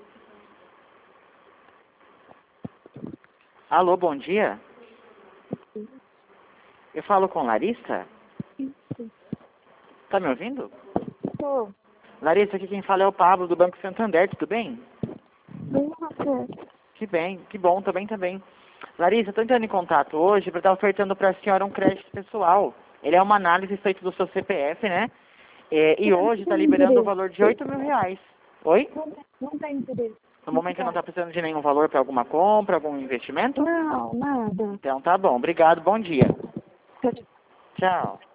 Alô, bom dia. Eu falo com Larissa? Isso. Tá me ouvindo? Tô. Larissa, aqui quem fala é o Pablo, do Banco Santander, tudo bem? Bem você. Que bem, que bom, também. Larissa, estou entrando em contato hoje para estar ofertando para a senhora um crédito pessoal. Ele é uma análise feita do seu CPF, né? E hoje está liberando o valor de R$ 8.000. Oi? Não tem interesse. No momento não está precisando de nenhum valor para alguma compra, algum investimento? Não, nada. Então tá bom, obrigado, bom dia. Tchau, tchau. Tchau.